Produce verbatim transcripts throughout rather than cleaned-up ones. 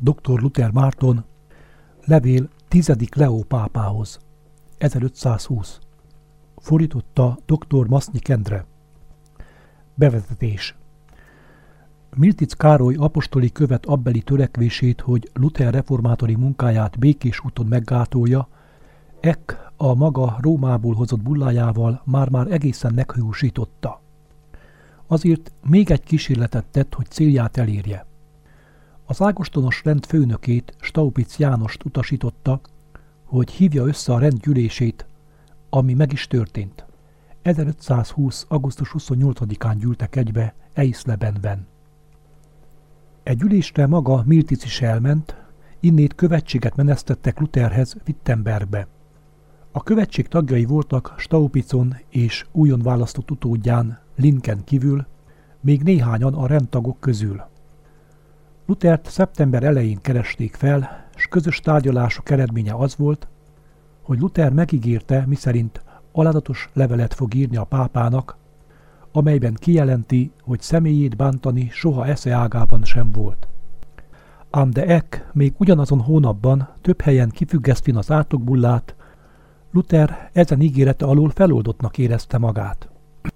doktor Luther Márton, levél tizedik Leó pápához, ezerötszázhúsz. Fordította doktor Masznyik Endre. Bevezetés. Miltic Károly apostoli követ abbeli törekvését, hogy Luther reformátori munkáját békés úton meggátolja, Eck a maga Rómából hozott bullájával már-már egészen meghősította. Azért még egy kísérletet tett, hogy célját elérje. Az ágostonos rend főnökét, Staupitz Jánost utasította, hogy hívja össze a rend gyűlését, ami meg is történt. ezerötszázhúsz. augusztus huszonnyolcadikán gyűltek egybe Eisleben-ben. Egy ülésre maga Miltic is elment, innét követséget menesztettek Lutherhez Wittenbergbe. A követség tagjai voltak Staupitzon és újon választott utódján, Linken kívül, még néhányan a rendtagok közül. Luthert szeptember elején keresték fel, s közös tárgyalások eredménye az volt, hogy Luther megígérte, miszerint alázatos levelet fog írni a pápának, amelyben kijelenti, hogy személyét bántani soha esze ágában sem volt. Ám de Eck még ugyanazon hónapban több helyen kifüggesztvén az átokbullát, Luther ezen ígérete alól feloldottnak érezte magát.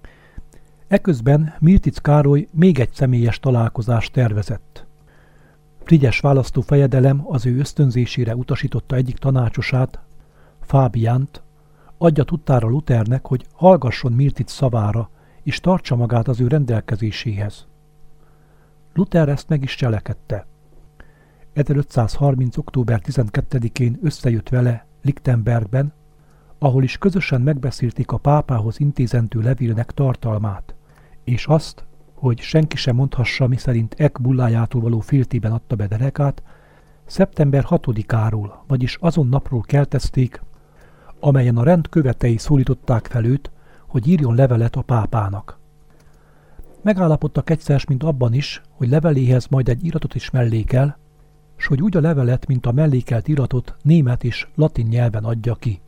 Eközben Miltic Károly még egy személyes találkozást tervezett. Frigyes választófejedelem az ő ösztönzésére utasította egyik tanácsosát, Fábiánt, adja tudtára Luthernek, hogy hallgasson Miltic szavára, és tartsa magát az ő rendelkezéséhez. Luther ezt meg is cselekedte. ezerötszázharminc. október tizenkettedikén összejött vele Lichtenbergben, ahol is közösen megbeszélték a pápához intézendő levélnek tartalmát, és azt, hogy senki sem mondhassa, miszerint Eck bullájától való féltében adta be derekát, szeptember hatodikáról, vagyis azon napról keltezték, amelyen a rend követei szólították fel őt, hogy írjon levelet a pápának. Megállapodtak egyszer, mint abban is, hogy leveléhez majd egy iratot is mellékel, s hogy úgy a levelet, mint a mellékelt iratot német és latin nyelven adja ki.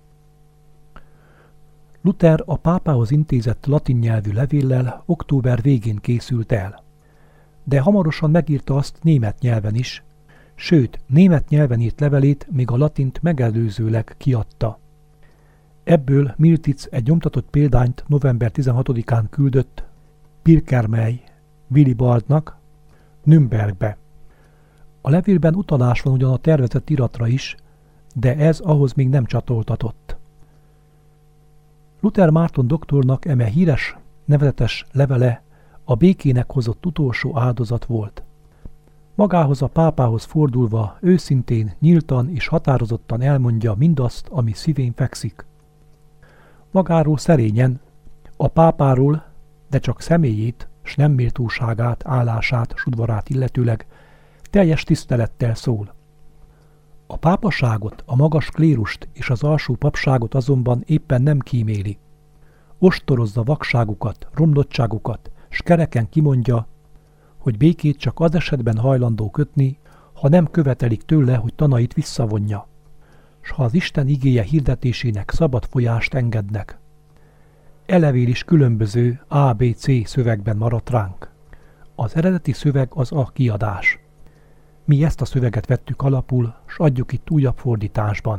Luther a pápához intézett latin nyelvű levéllel október végén készült el. De hamarosan megírta azt német nyelven is, sőt, német nyelven írt levelét még a latint megelőzőleg kiadta. Ebből Miltic egy nyomtatott példányt november tizenhatodikán küldött Pirkermely Willibaldnak Nürnbergbe. A levélben utalás van ugyan a tervezett iratra is, de ez ahhoz még nem csatoltatott. Luther Márton doktornak eme híres, nevezetes levele a békének hozott utolsó áldozat volt. Magához a pápához fordulva őszintén, nyíltan és határozottan elmondja mindazt, ami szívén fekszik. Magáról szerényen, a pápáról, de csak személyét, s nem méltóságát, állását, s udvarát illetőleg teljes tisztelettel szól. A pápaságot, a magas klérust és az alsó papságot azonban éppen nem kíméli. Ostorozza vakságukat, romlottságukat, s kereken kimondja, hogy békét csak az esetben hajlandó kötni, ha nem követelik tőle, hogy tanait visszavonja, s ha az Isten igéje hirdetésének szabad folyást engednek. E levél is különböző á bé cé szövegben maradt ránk. Az eredeti szöveg az a kiadás. Mi ezt a szöveget vettük alapul, s adjuk itt újabb fordításban.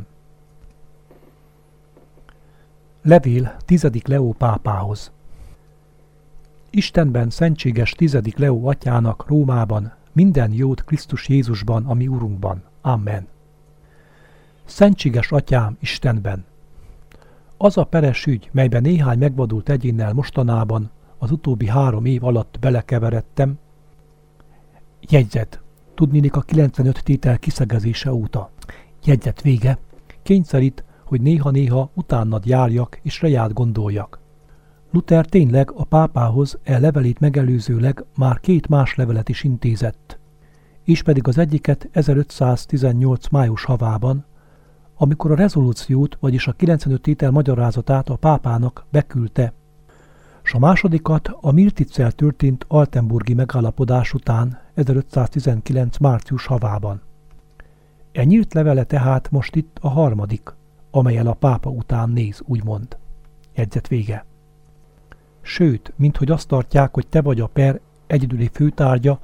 Levél tizedik Leó pápához. Istenben szentséges tizedik Leó atyának Rómában minden jót Krisztus Jézusban, ami Urunkban. Amen. Szentséges atyám Istenben! Az a peres ügy, melyben néhány megvadult egyénnel mostanában, az utóbbi három év alatt belekeveredtem, jegyzet, tudniillik a kilencvenöt tétel kiszegezése óta. Jegyzet vége, kényszerít, hogy néha-néha utánad járjak és reját gondoljak. Luther tényleg a pápához e levelét megelőzőleg már két más levelet is intézett, és pedig az egyiket ezerötszáztizennyolc május havában, amikor a rezolúciót, vagyis a kilencvenöt tétel magyarázatát a pápának beküldte, s a másodikat a Milticcel történt altenburgi megállapodás után ezerötszáztizenkilenc március havában. E nyílt levele tehát most itt a harmadik, amellyel a pápa után néz, úgymond. Jegyzet vége. Sőt, minthogy azt tartják, hogy te vagy a per egyedüli főtárgya,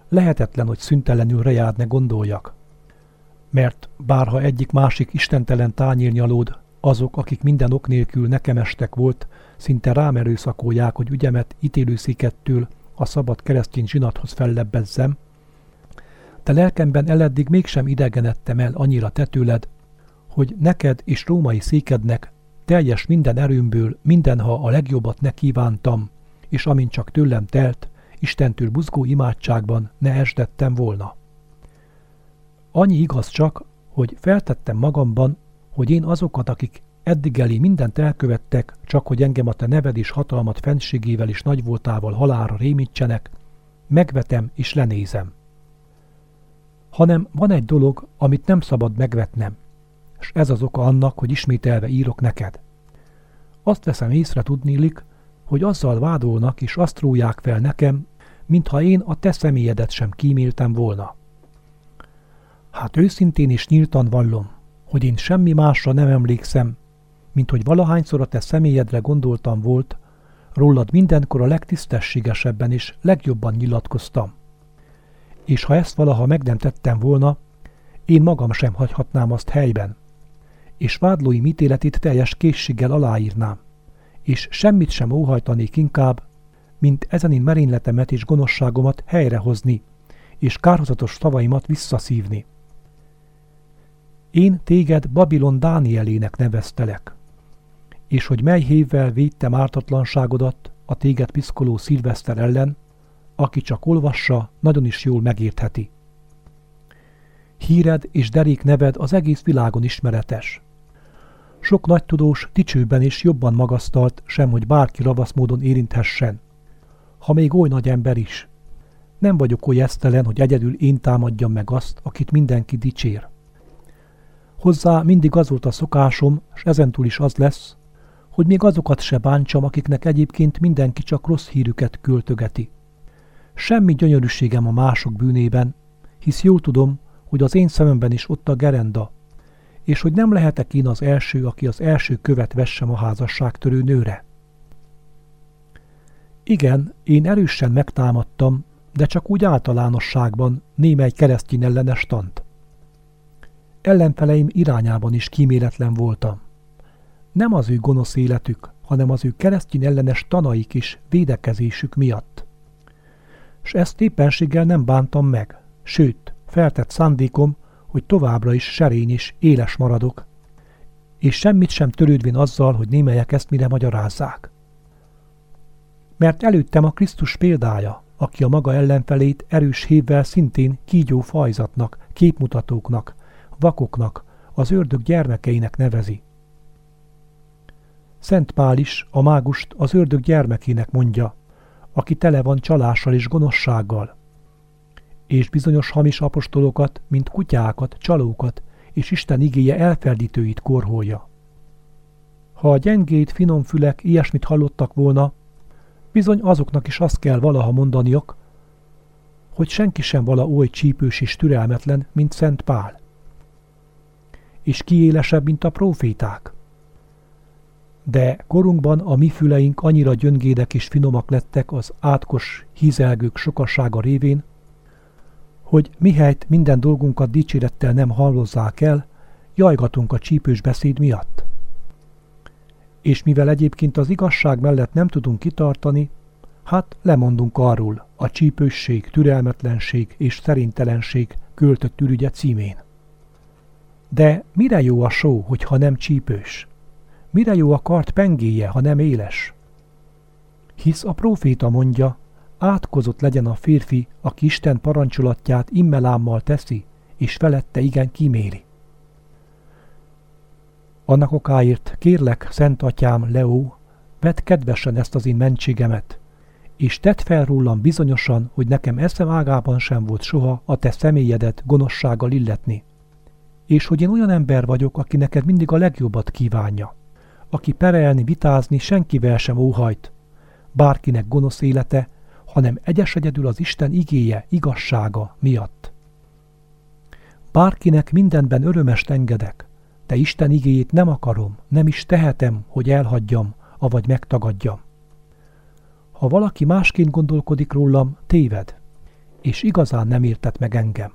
lehetetlen, hogy szüntelenül rejád ne gondoljak. Mert bárha egyik-másik istentelen tányérnyalód, azok, akik minden ok nélkül nekem estek volt, szinte rám erőszakolják, hogy ügyemet ítélőszékettől a szabad keresztény zsinathoz fellebbezzem, de lelkemben eleddig mégsem idegenedtem el annyira te tőled, hogy neked és római székednek teljes minden erőmből mindenha a legjobbat ne kívántam, és amint csak tőlem telt, Istentől buzgó imádságban ne esdettem volna. Annyi igaz csak, hogy feltettem magamban, hogy én azokat, akik eddigelé mindent elkövettek, csak hogy engem a te neved és hatalmat fenségével és nagyvoltával halálra rémítsenek, megvetem és lenézem. Hanem van egy dolog, amit nem szabad megvetnem, és ez az oka annak, hogy ismételve írok neked. Azt veszem észre tudniillik, hogy azzal vádolnak és azt róják fel nekem, mintha én a te személyedet sem kíméltem volna. Hát őszintén és nyíltan vallom, hogy én semmi másra nem emlékszem, mint hogy valahányszor a te személyedre gondoltam volt, rólad mindenkor a legtisztességesebben és legjobban nyilatkoztam. És ha ezt valaha meg nem tettem volna, én magam sem hagyhatnám azt helyben, és vádlóim ítéletét teljes készséggel aláírnám, és semmit sem óhajtanék inkább, mint ezen én merényletemet és gonoszságomat helyrehozni, és kárhozatos szavaimat visszaszívni. Én téged Babilon Dánielének neveztelek, és hogy mely hévvel védtem ártatlanságodat a téged piszkoló Szilveszter ellen, aki csak olvassa, nagyon is jól megértheti. Híred és derék neved az egész világon ismeretes. Sok nagy tudós dicsőben és jobban magasztalt, sem hogy bárki ravasz módon érinthessen, ha még oly nagy ember is. Nem vagyok oly esztelen, hogy egyedül én támadjam meg azt, akit mindenki dicsér. Hozzá mindig az volt a szokásom, s ezentúl is az lesz, hogy még azokat se bántsam, akiknek egyébként mindenki csak rossz hírüket költögeti. Semmi gyönyörűségem a mások bűnében, hisz jól tudom, hogy az én szememben is ott a gerenda, és hogy nem lehetek én az első, aki az első követ vessem a házasságtörő nőre. Igen, én erősen megtámadtam, de csak úgy általánosságban némely keresztény ellenes tant. Ellenfeleim irányában is kíméletlen voltam. Nem az ő gonosz életük, hanem az ő keresztény ellenes tanaik és védekezésük miatt. S ezt éppenséggel nem bántam meg, sőt, feltett szándékom, hogy továbbra is serény és éles maradok, és semmit sem törődvén azzal, hogy némelyek ezt mire magyarázzák. Mert előttem a Krisztus példája, aki a maga ellenfelét erős hévvel szintén kígyó fajzatnak, képmutatóknak, vakoknak, az ördög gyermekeinek nevezi. Szent Pál is a mágust az ördög gyermekének mondja, aki tele van csalással és gonoszsággal, és bizonyos hamis apostolokat, mint kutyákat, csalókat és Isten igéje elfeldítőit korholja. Ha a gyengéd, finom fülek ilyesmit hallottak volna, bizony azoknak is azt kell valaha mondaniok, hogy senki sem vala oly csípős és türelmetlen, mint Szent Pál. És kiélesebb, mint a próféták. De korunkban a mi füleink annyira gyöngédek és finomak lettek az átkos hízelgők sokassága révén, hogy mihelyt minden dolgunkat dicsérettel nem hallozzák el, jajgatunk a csípős beszéd miatt. És mivel egyébként az igazság mellett nem tudunk kitartani, hát lemondunk arról a csípősség, türelmetlenség és szerintelenség költött ürügye címén. De mire jó a só, hogyha nem csípős? Mire jó a kard pengéje, ha nem éles? Hisz a próféta mondja, átkozott legyen a férfi, aki Isten parancsolatját immelámmal teszi, és felette igen kíméli. Annak okáért kérlek, Szent Atyám, Leó, vedd kedvesen ezt az én mentségemet, és tedd fel rólam bizonyosan, hogy nekem eszem ágában sem volt soha a te személyedet gonoszsággal illetni, és hogy én olyan ember vagyok, aki neked mindig a legjobbat kívánja, aki perelni, vitázni senkivel sem óhajt, bárkinek gonosz élete, hanem egyes egyedül az Isten igéje, igazsága miatt. Bárkinek mindenben örömest engedek, de Isten igéjét nem akarom, nem is tehetem, hogy elhagyjam, avagy megtagadjam. Ha valaki másként gondolkodik rólam, téved. és igazán nem értett meg engem.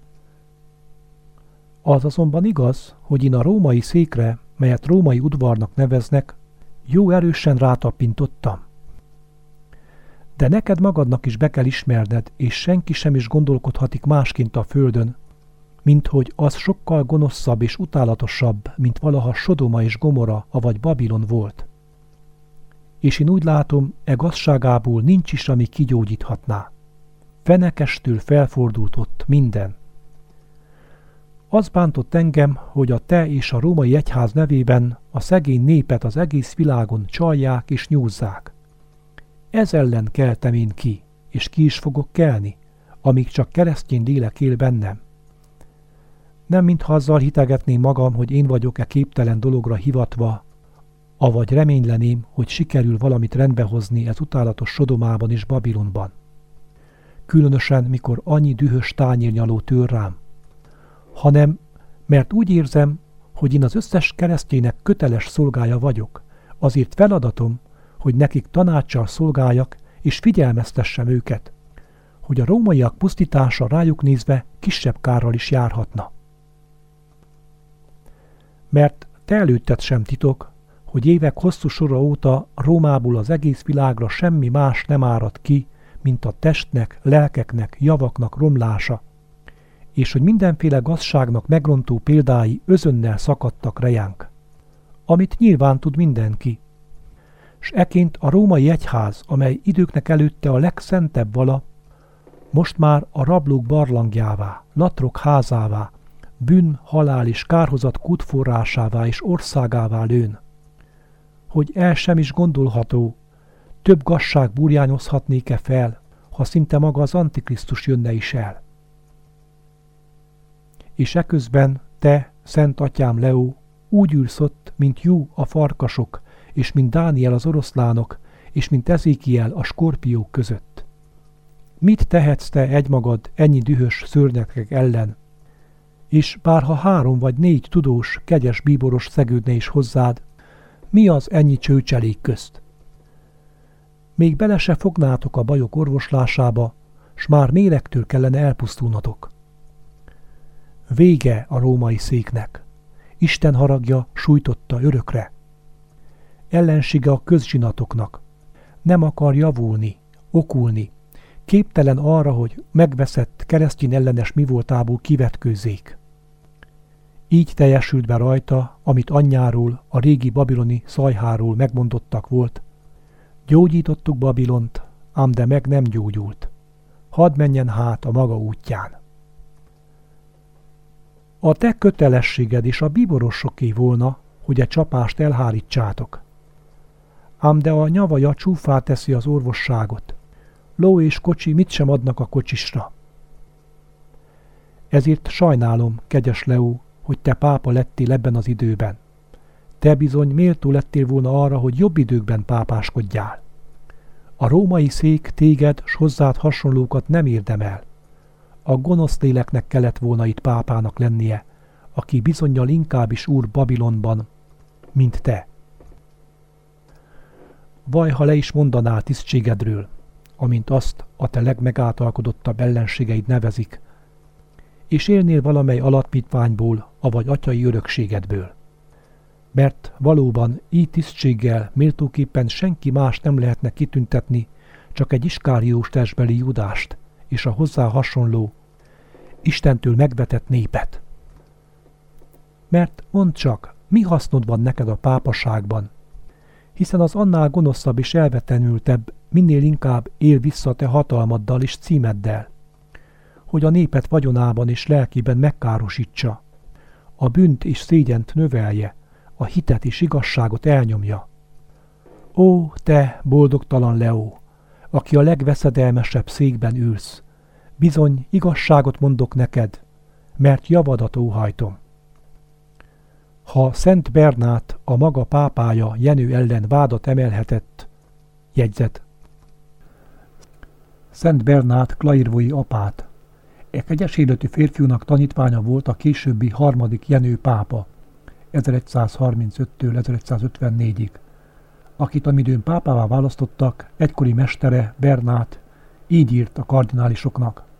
Az azonban igaz, hogy én a római székre, melyet római udvarnak neveznek, jó erősen rátapintottam. De neked magadnak is be kell ismerned, és senki sem is gondolkodhatik másként a földön, mint hogy az sokkal gonoszabb és utálatosabb, mint valaha Sodoma és Gomora, avagy Babilon volt. És én úgy látom, e gazságából nincs is, ami kigyógyíthatná. Fenekestől felfordult ott minden. Az bántott engem, hogy a te és a római egyház nevében a szegény népet az egész világon csalják és nyúzzák. Ez ellen keltem én ki, és ki is fogok kelni, amíg csak keresztény lélek él bennem. Nem mintha azzal hitegetném magam, hogy én vagyok-e képtelen dologra hivatva, avagy reményleném, hogy sikerül valamit rendbehozni ez utálatos Sodomában és Babilonban. Különösen, mikor annyi dühös tányérnyaló tör rám, hanem mert úgy érzem, hogy én az összes kereszténynek köteles szolgája vagyok, azért feladatom, hogy nekik tanácssal szolgáljak és figyelmeztessem őket, hogy a rómaiak pusztítása rájuk nézve kisebb kárral is járhatna. Mert te előtted sem titok, hogy évek hosszú sora óta Rómából az egész világra semmi más nem árad ki, mint a testnek, lelkeknek, javaknak romlása, és hogy mindenféle gazságnak megrontó példái özönnel szakadtak rejánk, amit nyilván tud mindenki. S eként a római egyház, amely időknek előtte a legszentebb vala, most már a rablók barlangjává, latrok házává, bűn, halál és kárhozat kútforrásává és országává lőn. Hogy el sem is gondolható, több gazság burjányozhatnék-e fel, ha szinte maga az Antikrisztus jönne is el. És eközben te, Szent Atyám Leó, úgy ülsz ott, mint Jú a farkasok, és mint Dániel az oroszlánok, és mint Ezékiel a skorpiók között. Mit tehetsz te egymagad ennyi dühös szörnyekek ellen? És bárha három vagy négy tudós, kegyes bíboros szegődne is hozzád, mi az ennyi csőcselék közt? Még bele se fognátok a bajok orvoslásába, s már méregtől kellene elpusztulnatok. Vége a római széknek. Isten haragja sújtotta örökre. Ellensége a közzsinatoknak. Nem akar javulni, okulni. Képtelen arra, hogy megveszett keresztény ellenes mivoltából kivetkőzzék. Így teljesült be rajta, amit anyjáról, a régi babiloni szajháról megmondottak volt. Gyógyítottuk Babilont, ám de meg nem gyógyult. Hadd menjen hát a maga útján. A te kötelességed és a bíborosoké volna, hogy egy csapást elhárítsátok. Ám de a nyavaja csúfá teszi az orvosságot. Ló és kocsi mit sem adnak a kocsisra. Ezért sajnálom, kegyes Leó, hogy te pápa lettél ebben az időben. Te bizony méltó lettél volna arra, hogy jobb időkben pápáskodjál. A római szék téged s hozzád hasonlókat nem érdemel. A gonosz léleknek kellett volna itt pápának lennie, aki bizonnyal inkább is úr Babilonban, mint te. Vaj, ha le is mondanál tisztségedről, amint azt a te legmegáltalkodottabb ellenségeid nevezik, és élnél valamely alapítványból, avagy atyai örökségedből. Mert valóban így tisztséggel méltóképpen senki más nem lehetne kitüntetni, csak egy iskáriós testbeli Judást, és a hozzá hasonló, Istentől megvetett népet. Mert mondd csak, mi hasznod van neked a pápaságban, hiszen az annál gonoszabb és elvetemültebb minél inkább él vissza te hatalmaddal és címeddel, hogy a népet vagyonában és lelkében megkárosítsa, a bűnt és szégyent növelje, a hitet és igazságot elnyomja. Ó, te boldogtalan Leó, aki a legveszedelmesebb székben ülsz, bizony igazságot mondok neked, mert javadat óhajtom. Ha Szent Bernát, a maga pápája Jenő ellen vádat emelhetett, jegyzet. Szent Bernát klairvói apát. E kegyes életű férfiúnak tanítványa volt a későbbi harmadik Jenő pápa, ezeregyszázharmincöttől ezeregyszázötvennégyig, akit amidőn pápává választottak, egykori mestere Bernát így írt a kardinálisoknak.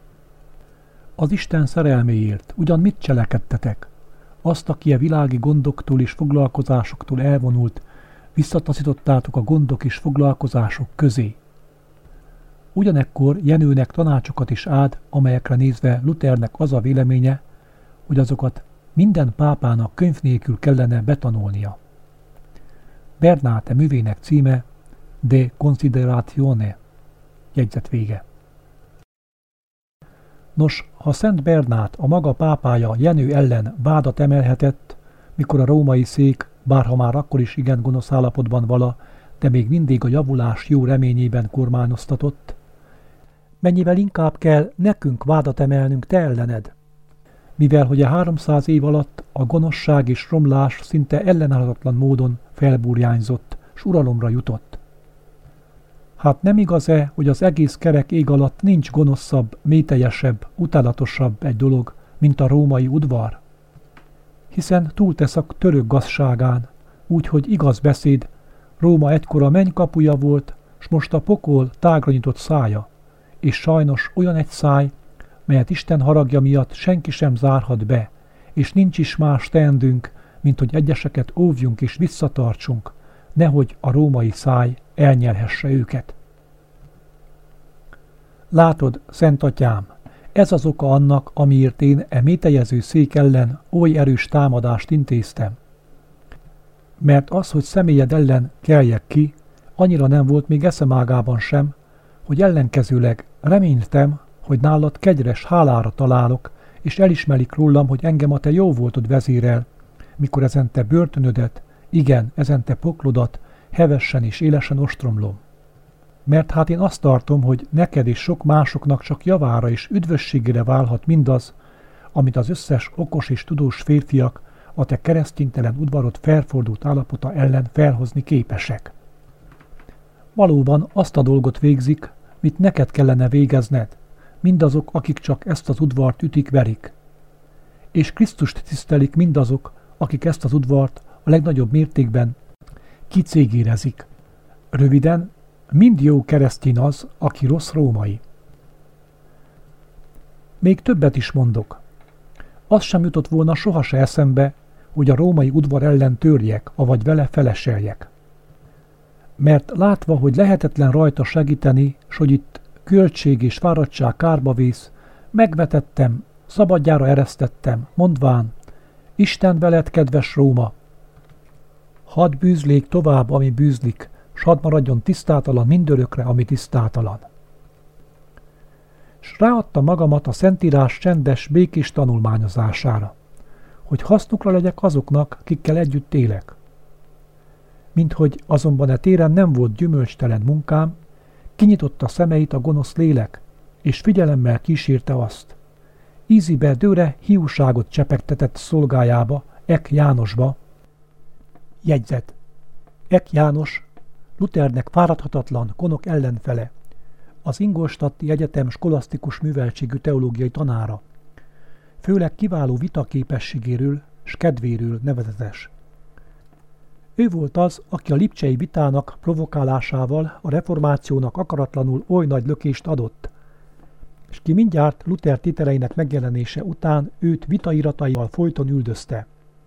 Az Isten szerelméért ugyan mit cselekedtetek? Azt, aki a világi gondoktól és foglalkozásoktól elvonult, visszataszítottátok a gondok és foglalkozások közé. Ugyanekkor Jenőnek tanácsokat is ad, amelyekre nézve Luthernek az a véleménye, hogy azokat minden pápának könyv nélkül kellene betanulnia. Bernáte művének címe De Consideratione, jegyzet vége. Nos, ha Szent Bernát, a maga pápája Jenő ellen vádat emelhetett, mikor a római szék, bárha már akkor is igen gonosz állapotban vala, de még mindig a javulás jó reményében kormányoztatott, mennyivel inkább kell nekünk vádat emelnünk te ellened, mivel hogy a háromszáz év alatt a gonoszság és romlás szinte ellenállhatatlan módon felburjányzott, s uralomra jutott. Hát nem igaz-e, hogy az egész kerek ég alatt nincs gonoszabb, mélyteljesebb, utálatosabb egy dolog, mint a római udvar? Hiszen túltesz a török gazságán, úgyhogy igaz beszéd, Róma egykor a mennykapuja volt, s most a pokol tágra nyitott szája, és sajnos olyan egy száj, melyet Isten haragja miatt senki sem zárhat be, és nincs is más teendünk, mint hogy egyeseket óvjunk és visszatartsunk, nehogy a római száj elnyelhesse őket. Látod, Szent Atyám, ez az oka annak, amiért én e métejező szék ellen oly erős támadást intéztem. Mert az, hogy személyed ellen keljek ki, annyira nem volt még eszemágában sem, hogy ellenkezőleg reménytem, hogy nálad kegyres hálára találok, és elismerik rólam, hogy engem a te jó voltod vezérel, mikor ezen te börtönödet, igen, ezen te poklodat hevesen és élesen ostromlom. Mert hát én azt tartom, hogy neked és sok másoknak csak javára és üdvösségére válhat mindaz, amit az összes okos és tudós férfiak a te kereszténytelen udvarod felfordult állapota ellen felhozni képesek. Valóban azt a dolgot végzik, mit neked kellene végezned, mindazok, akik csak ezt az udvart ütik-verik. És Krisztust tisztelik mindazok, akik ezt az udvart a legnagyobb mértékben kicégérezik. Röviden, mind jó keresztény az, aki rossz római. Még többet is mondok. Az sem jutott volna sohasem eszembe, hogy a római udvar ellen törjek, avagy vele feleseljek. Mert látva, hogy lehetetlen rajta segíteni, s hogy itt költség és fáradtság kárba vész, megvetettem, szabadjára eresztettem, mondván, Isten veled, kedves Róma! Hadd bűzlék tovább, ami bűzlik, s hadd maradjon tisztátalan mindörökre, ami tisztátalan. S ráadta magamat a Szentírás csendes, békés tanulmányozására, hogy hasznukra legyek azoknak, kikkel együtt élek. Minthogy azonban e téren nem volt gyümölcstelen munkám, kinyitotta szemeit a gonosz lélek, és figyelemmel kísérte azt. Ízibe dőre hiúságot csepegtetett szolgájába, Ek Jánosba. Jegyzet. Ek János, Luthernek fáradhatatlan konok ellenfele, az Ingolstadti Egyetem skolasztikus műveltségű teológiai tanára, főleg kiváló vitaképességéről s kedvéről nevezetes. Ő volt az, aki a lipcsei vitának provokálásával a reformációnak akaratlanul oly nagy lökést adott, és ki mindjárt Luther tételeinek megjelenése után őt vitairataival folyton üldözte.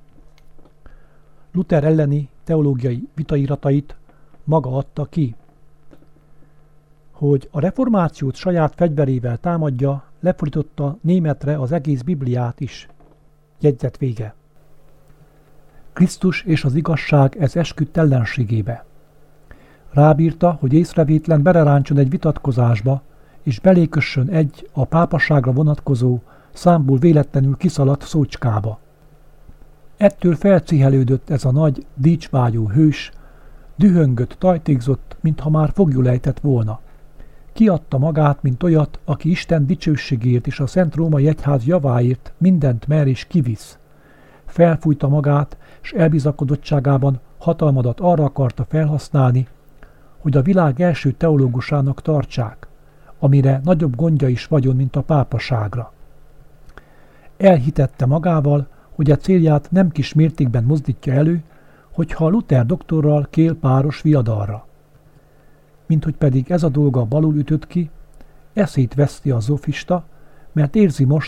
Luther elleni teológiai vitairatait maga adta ki. Hogy a reformációt saját fegyverével támadja, lefordította németre az egész Bibliát is. Jegyzet vége. Krisztus és az igazság ez esküdt ellenségébe. Rábírta, hogy észrevétlen beleráncson egy vitatkozásba, és belékössön egy a pápaságra vonatkozó, számból véletlenül kiszaladt szócskába. Ettől felcihelődött ez a nagy, dícsvágyó hős, dühöngött, tajtékzott, mintha már foglyul ejtett volna. Kiadta magát, mint olyat, aki Isten dicsőségért és a Szent Római Egyház javáért mindent mer és kivisz. Felfújta magát, s elbizakodottságában hatalmadat arra akarta felhasználni, hogy a világ első teológusának tartsák, amire nagyobb gondja is vagyon, mint a pápaságra. Elhitette magával, hogy a célját nem kis mértékben mozdítja elő, hogyha a Luther doktorral kél páros viadalra. Minthogy pedig ez a dolga balul ütött ki, eszét veszti a zofista, mert érzi most,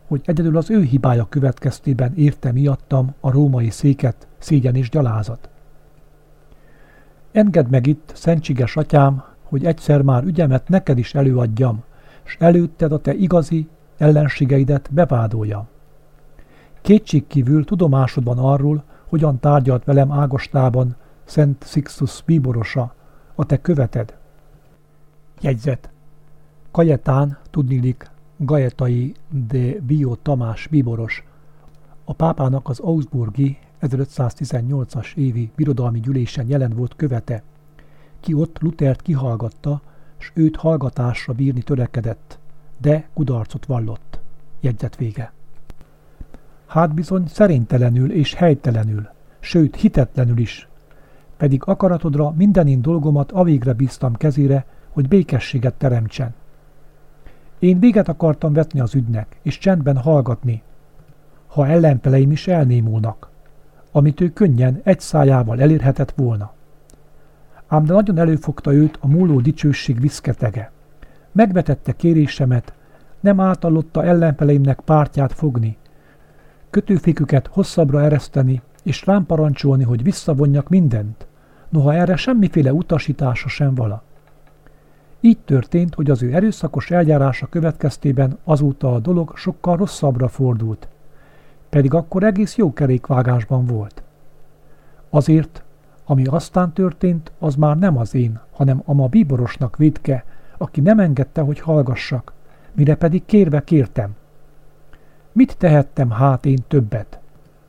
hogy egyedül az ő hibája következtében érte miattam a római széket szégyen és gyalázat. Engedd meg itt, szentséges atyám, hogy egyszer már ügyemet neked is előadjam, s előtted a te igazi ellenségeidet bevádoljam. Kétségkívül tudomásodban arról, hogyan tárgyalt velem Ágostában Szent Sixtus bíborosa, a te követed. Jegyzet. Kajetán, tudniillik, Gajetai de Bio Tamás bíboros, a pápának az augsburgi ezerötszáztizennyolcas évi birodalmi gyűlésen jelen volt követe, ki ott Luthert kihallgatta, s őt hallgatásra bírni törekedett, de kudarcot vallott. Jegyzet vége. Hát bizony szerénytelenül és helytelenül, sőt hitetlenül is, pedig akaratodra mindenin dolgomat avégre bíztam kezére, hogy békességet teremtsen. Én véget akartam vetni az ügynek, és csendben hallgatni, ha ellenfeleim is elnémulnak, amit ő könnyen egy szájával elérhetett volna. Ám de nagyon előfogta őt a múló dicsőség viszketege. Megvetette kérésemet, nem átallotta ellenfeleimnek pártját fogni, kötőféküket hosszabbra ereszteni, és rám parancsolni, hogy visszavonjak mindent, noha erre semmiféle utasítása sem vala. Így történt, hogy az ő erőszakos eljárása következtében azóta a dolog sokkal rosszabbra fordult, pedig akkor egész jó kerékvágásban volt. Azért, ami aztán történt, az már nem az én, hanem a ma bíborosnak vétke, aki nem engedte, hogy hallgassak, mire pedig kérve kértem. Mit tehettem hát én többet?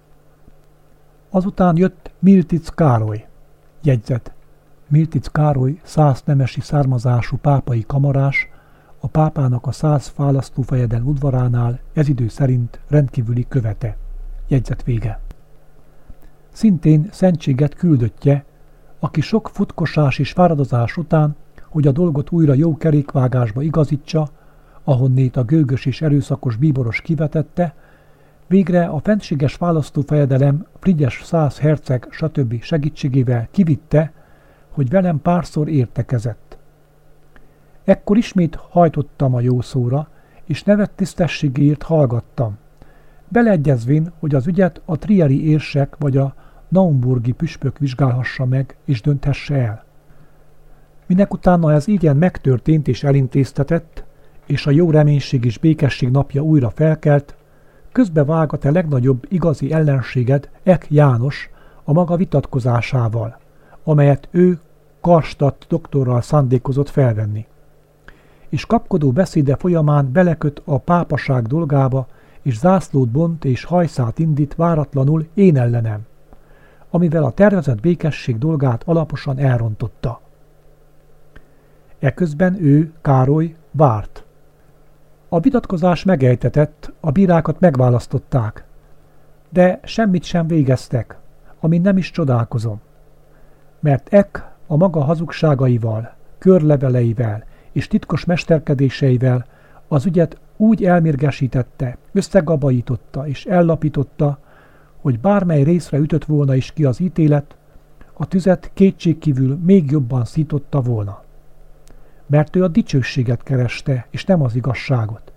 Azután jött Miltic Károly. Jegyzet. Miltic Károly szász nemesi származású pápai kamarás, a pápának a szász választófejeden udvaránál ez idő szerint rendkívüli követe. Jegyzet vége. Szintén szentséget küldöttje, aki sok futkosás és fáradozás után, hogy a dolgot újra jó kerékvágásba igazítsa, ahonnét a gőgös és erőszakos bíboros kivetette, végre a fenséges választófejedelem Frigyes szász herceg stb. Segítségével kivitte, hogy velem párszor értekezett. Ekkor ismét hajtottam a jó szóra, és nevet tisztességéért hallgattam, beleegyezvén, hogy az ügyet a trieri érsek vagy a naumburgi püspök vizsgálhassa meg és dönthesse el. Minek utána ez igen megtörtént és elintéztetett, és a jó reménység és békesség napja újra felkelt, közbevág a te legnagyobb igazi ellenséged, Eck János, a maga vitatkozásával, amelyet ő Karstadt doktorral szándékozott felvenni. És kapkodó beszéde folyamán beleköt a pápaság dolgába, és zászlót bont és hajszát indít váratlanul én ellenem, amivel a tervezett békesség dolgát alaposan elrontotta. Eközben ő, Károly, várt. A vitatkozás megejtetett, a bírákat megválasztották, de semmit sem végeztek, amin nem is csodálkozom. Mert Eck a maga hazugságaival, körleveleivel és titkos mesterkedéseivel az ügyet úgy elmérgesítette, összegabajította és ellapította, hogy bármely részre ütött volna is ki az ítélet, a tüzet kétségkívül még jobban szította volna. Mert ő a dicsőséget kereste, és nem az igazságot.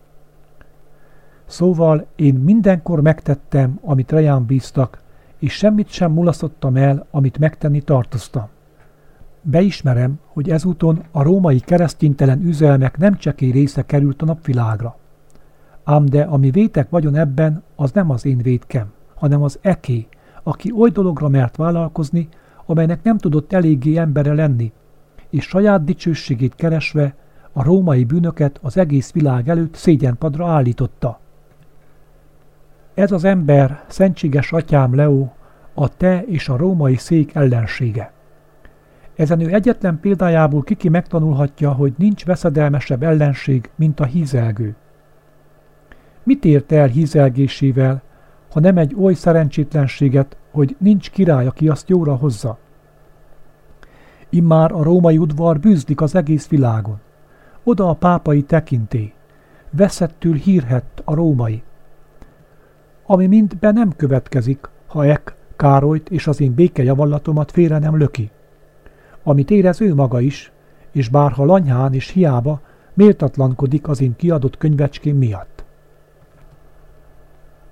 Szóval én mindenkor megtettem, amit rejám bíztak, és semmit sem mulasztottam el, amit megtenni tartoztam. Beismerem, hogy ezúton a római kereszténytelen üzelmek nem csekély része került a napvilágra. Ám de ami vétek vagyon ebben, az nem az én vétkem, hanem az Ecké, aki oly dologra mert vállalkozni, amelynek nem tudott eléggé embere lenni, és saját dicsőségét keresve a római bűnöket az egész világ előtt szégyenpadra állította. Ez az ember, szentséges atyám Leó, a te és a római szék ellensége. Ezen ő egyetlen példájából kiki megtanulhatja, hogy nincs veszedelmesebb ellenség, mint a hízelgő. Mit ért el hízelgésével, ha nem egy oly szerencsétlenséget, hogy nincs király, aki azt jóra hozza? Immár a római udvar bűzlik az egész világon. Oda a pápai tekintély. Veszettül hírhett a római. Ami mind be nem következik, ha Eck Károlyt és az én békejavallatomat félre nem löki. Amit érez ő maga is, és bárha lanyhán és hiába méltatlankodik az én kiadott könyvecském miatt.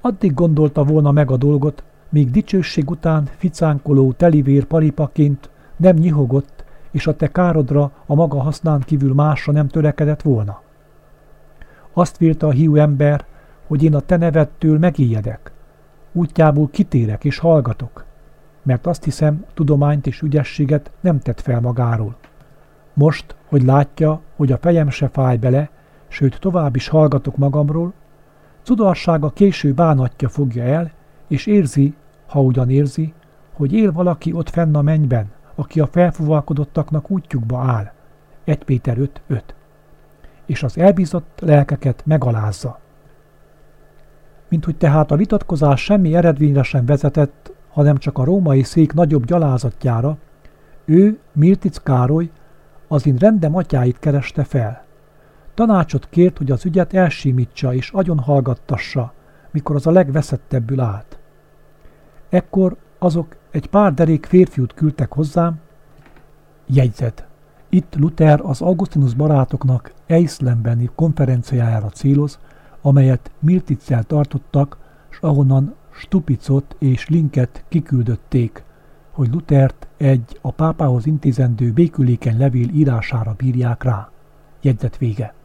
Addig gondolta volna meg a dolgot, míg dicsőség után ficánkoló telivér paripaként nem nyihogott, és a te károdra a maga hasznán kívül másra nem törekedett volna. Azt vélta a hiú ember, hogy én a te nevettől megijedek, útjából kitérek és hallgatok, mert azt hiszem, tudományt és ügyességet nem tett fel magáról. Most, hogy látja, hogy a fejem se fáj bele, sőt tovább is hallgatok magamról, cudalsága késő bánatja fogja el, és érzi, ha ugyan érzi, hogy él valaki ott fenn a mennyben, aki a felfúvalkodottaknak útjukba áll. egy Péter öt öt. És az elbízott lelkeket megalázza. Mint hogy tehát a vitatkozás semmi eredményre sem vezetett, hanem csak a római szék nagyobb gyalázatjára, ő, Mirtic Károly, az én rendem atyáit kereste fel. Tanácsot kért, hogy az ügyet elsimítsa és agyonhallgattassa, mikor az a legveszettebbül állt. Ekkor azok egy pár derék férfiút küldtek hozzám. Jegyzet. Itt Luther az Augustinus barátoknak Eislambeni konferenciájára céloz, amelyet Mirticcel tartottak, s ahonnan Stupicot és Linket kiküldötték, hogy Luthert egy a pápához intézendő békülékeny levél írására bírják rá. Jegyzet vége.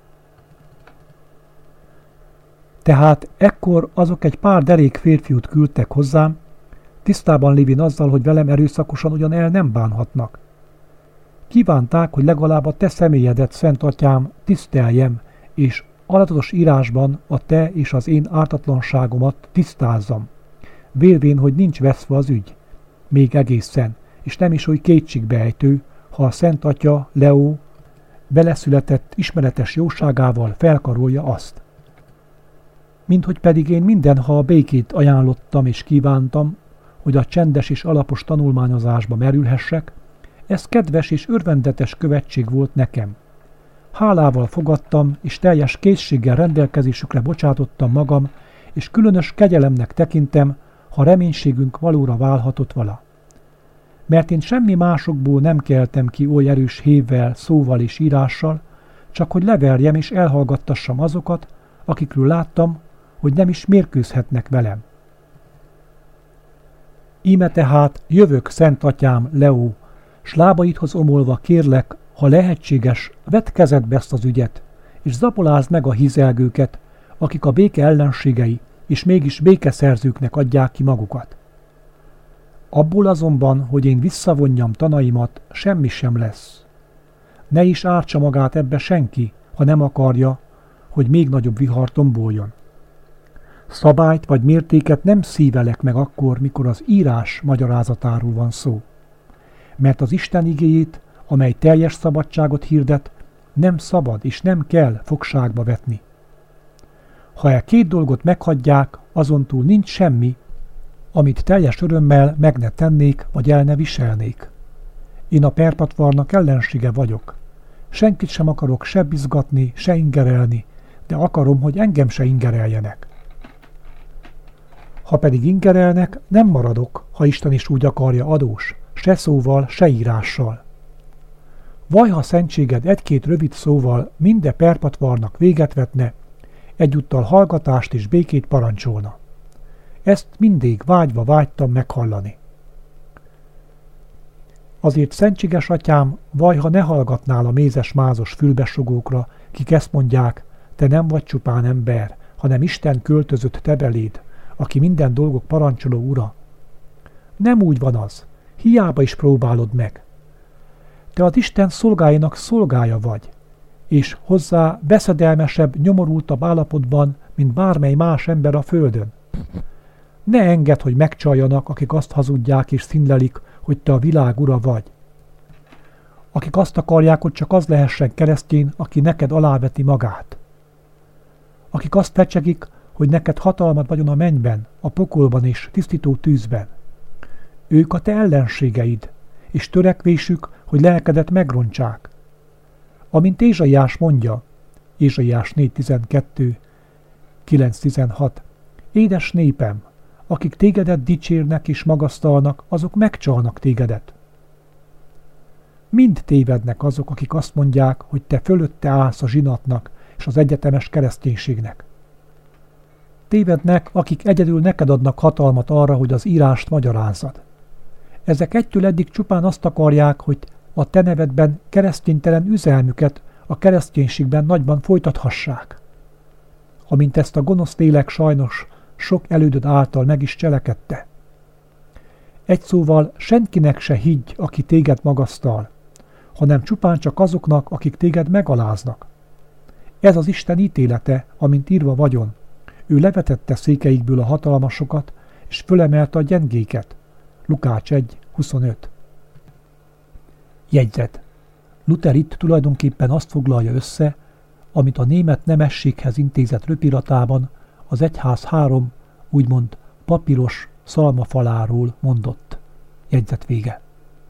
Tehát ekkor azok egy pár derék férfiút küldtek hozzám, tisztában lévén azzal, hogy velem erőszakosan ugyan el nem bánhatnak. Kívánták, hogy legalább a te személyedet, Szent Atyám, tiszteljem, és adatos írásban a te és az én ártatlanságomat tisztázzam, vélvén, hogy nincs veszve az ügy, még egészen, és nem is oly kétségbeejtő, ha a Szent Atya, Leó, beleszületett ismeretes jóságával felkarolja azt. Minthogy pedig én mindenha a békét ajánlottam és kívántam, hogy a csendes és alapos tanulmányozásba merülhessek, ez kedves és örvendetes követség volt nekem. Hálával fogadtam, és teljes készséggel rendelkezésükre bocsátottam magam, és különös kegyelemnek tekintem, ha reménységünk valóra válhatott vala. Mert én semmi másokból nem keltem ki oly erős hévvel, szóval és írással, csak hogy leverjem és elhallgattassam azokat, akikről láttam, hogy nem is mérkőzhetnek velem. Íme tehát jövök, Szent Atyám, Leó, s lábaidhoz omolva kérlek, ha lehetséges, vedd kezedbe ezt az ügyet, és zapolázd meg a hízelgőket, akik a béke ellenségei, és mégis békeszerzőknek adják ki magukat. Abból azonban, hogy én visszavonjam tanaimat, semmi sem lesz. Ne is ártsa magát ebbe senki, ha nem akarja, hogy még nagyobb vihar tomboljon. Szabályt vagy mértéket nem szívelek meg akkor, mikor az írás magyarázatáról van szó. Mert az Isten igéjét, amely teljes szabadságot hirdet, nem szabad és nem kell fogságba vetni. Ha e két dolgot meghagyják, azontúl nincs semmi, amit teljes örömmel meg ne tennék, vagy el ne viselnék. Én a perpatvarnak ellensége vagyok. Senkit sem akarok se bizgatni, se ingerelni, de akarom, hogy engem se ingereljenek. Ha pedig ingerelnek, nem maradok, ha Isten is úgy akarja, adós, se szóval, se írással. Vaj, ha szentséged egy-két rövid szóval minden perpatvarnak véget vetne, egyúttal hallgatást és békét parancsolna. Ezt mindig vágyva vágytam meghallani. Azért, szentséges atyám, vaj, ha ne hallgatnál a mézes-mázos fülbesugókra, kik ezt mondják, te nem vagy csupán ember, hanem Isten költözött te beléd, aki minden dolgok parancsoló ura. Nem úgy van az, hiába is próbálod meg. Te az Isten szolgáinak szolgája vagy, és hozzá beszedelmesebb, nyomorultabb állapotban, mint bármely más ember a földön. Ne engedd, hogy megcsaljanak, akik azt hazudják és színlelik, hogy te a világ ura vagy. Akik azt akarják, hogy csak az lehessen keresztény, aki neked aláveti magát. Akik azt fecsegik, hogy neked hatalmad vagyon a mennyben, a pokolban és tisztító tűzben. Ők a te ellenségeid, és törekvésük, hogy lelkedet megrontsák. Amint Ézsaiás mondja, Ézsaiás négy tizenkettő, kilenc tizenhat, édes népem, akik tégedet dicsérnek és magasztalnak, azok megcsalnak tégedet. Mind tévednek azok, akik azt mondják, hogy te fölötte állsz a zsinatnak és az egyetemes kereszténységnek. tévednek, akik egyedül neked adnak hatalmat arra, hogy az írást magyarázzad. Ezek egytől eddig csupán azt akarják, hogy a te nevedben kereszténytelen üzelmüket a kereszténységben nagyban folytathassák. Amint ezt a gonosz lélek sajnos sok elődöd által meg is cselekedte. Egy szóval senkinek se higgy, aki téged magasztal, hanem csupán csak azoknak, akik téged megaláznak. Ez az Isten ítélete, amint írva vagyon. Ő levetette székeikből a hatalmasokat, és fölemelte a gyengéket. Lukács egy huszonöt. Jegyzet. Luther itt tulajdonképpen azt foglalja össze, amit a német nemességhez intézett röpiratában az egyház három, úgymond papíros szalmafaláról mondott. Jegyzet vége.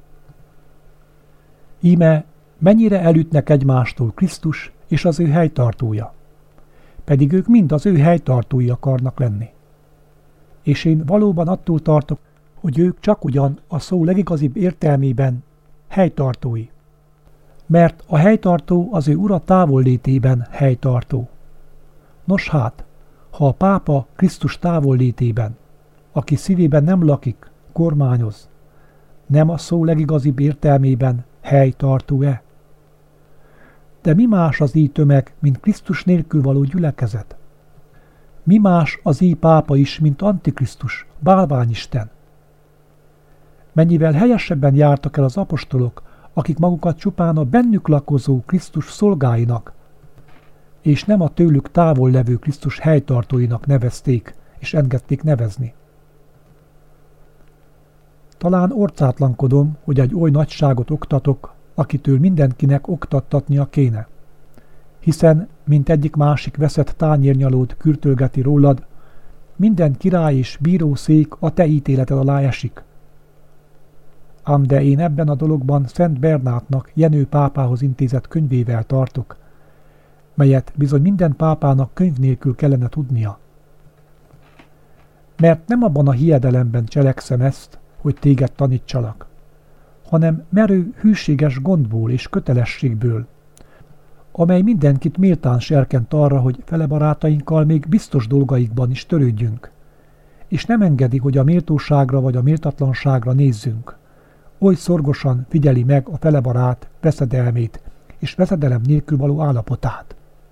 Íme mennyire elütnek egymástól Krisztus és az ő helytartója, pedig ők mind az ő helytartói akarnak lenni. És én valóban attól tartok, hogy ők csak ugyan a szó legigazibb értelmében helytartói. Mert a helytartó az ő ura távollétében helytartó. Nos hát, ha a pápa Krisztus távollétében, aki szívében nem lakik, kormányoz, nem a szó legigazibb értelmében helytartó-e? De mi más az így tömeg, mint Krisztus nélkül való gyülekezet? Mi más az így pápa is, mint Antikrisztus, bálványisten? Mennyivel helyesebben jártak el az apostolok, akik magukat csupán a bennük lakozó Krisztus szolgáinak, és nem a tőlük távol levő Krisztus helytartóinak nevezték, és engedték nevezni. Talán orcátlankodom, hogy egy oly nagyságot oktatok, akitől mindenkinek oktattatnia kéne. Hiszen, mint egyik másik veszett tányérnyalót kürtölgeti rólad, minden király és bírószék a te ítéleted alá esik. Ám de én ebben a dologban Szent Bernátnak, Jenő pápához intézett könyvével tartok, melyet bizony minden pápának könyv nélkül kellene tudnia. Mert nem abban a hiedelemben cselekszem ezt, hogy téged tanítsalak, hanem merő, hűséges gondból és kötelességből, amely mindenkit méltán serkent arra, hogy fele barátainkkal még biztos dolgaikban is törődjünk, és nem engedi, hogy a méltóságra vagy a méltatlanságra nézzünk. Oly szorgosan figyeli meg a fele barát veszedelmét és veszedelem nélkül való állapotát.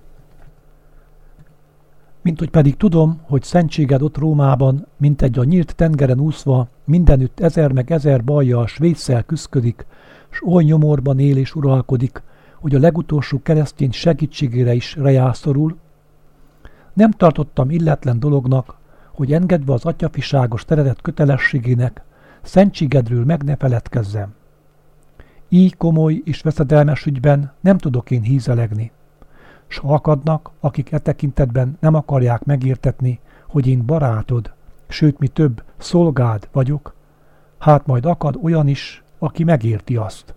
Mint hogy pedig tudom, hogy szentséged ott Rómában, mint egy a nyílt tengeren úszva, mindenütt ezer meg ezer bajjal s vésszel küszködik, s oly nyomorban él és uralkodik, hogy a legutolsó keresztény segítségére is rejászorul, nem tartottam illetlen dolognak, hogy engedve az atyafiságos teredet kötelességének, szentségedről meg ne feledkezzem. Így komoly és veszedelmes ügyben nem tudok én hízelegni, s ha akadnak, akik e tekintetben nem akarják megértetni, hogy én barátod, sőt, mi több, szolgád vagyok, hát majd akad olyan is, aki megérti azt.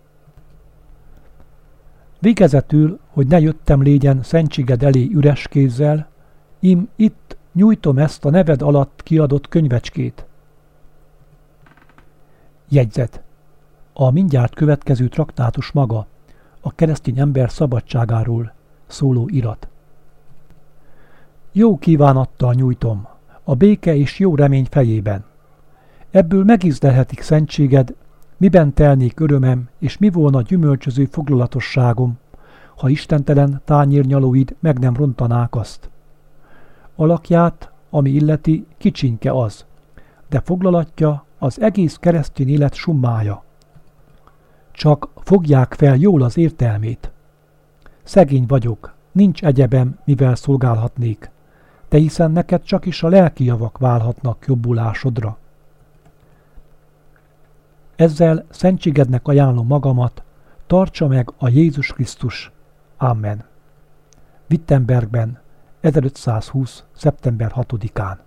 Végezetül, hogy ne jöttem légyen szentséged elé üres kézzel, im itt nyújtom ezt a neved alatt kiadott könyvecskét. Jegyzet. A mindjárt következő traktátus maga, a keresztény ember szabadságáról szóló irat. Jó kívánattal nyújtom, a béke és jó remény fejében. Ebből megízlelhetik szentséged, miben telnék örömem, és mi volna gyümölcsöző foglalatosságom, ha istentelen tányérnyalóid meg nem rontanák azt. Alakját, ami illeti, kicsinke az, de foglalatja az egész keresztény élet summája. Csak fogják fel jól az értelmét. Szegény vagyok, nincs egyebem, mivel szolgálhatnék, de hiszen neked csak is a lelki javak válhatnak jobbulásodra. Ezzel szentségednek ajánlom magamat, tartsa meg a Jézus Krisztus. Amen. Wittenbergben, ezerötszázhúsz. szeptember hatodikán.